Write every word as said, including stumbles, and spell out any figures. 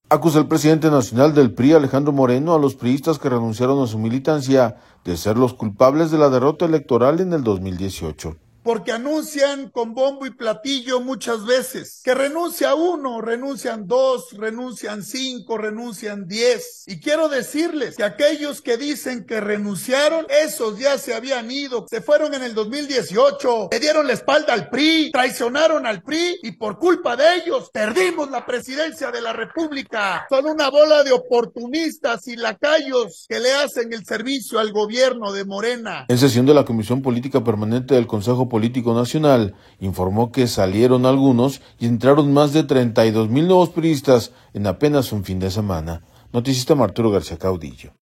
Acusa el presidente nacional del P R I, Alejandro Moreno, a los priistas que renunciaron a su militancia de ser los culpables de la derrota electoral en el dos mil dieciocho. Porque anuncian con bombo y platillo muchas veces que renuncia uno, renuncian dos, renuncian cinco, renuncian diez. Y quiero decirles que aquellos que dicen que renunciaron, esos ya se habían ido, se fueron en el dos mil dieciocho, le dieron la espalda al P R I, traicionaron al P R I y por culpa de ellos perdimos la presidencia de la República. Son una bola de oportunistas y lacayos que le hacen el servicio al gobierno de Morena. En sesión de la Comisión Política Permanente del Consejo Político Nacional, informó que salieron algunos y entraron más de treinta y dos mil nuevos priistas en apenas un fin de semana. Noticista Arturo García Caudillo.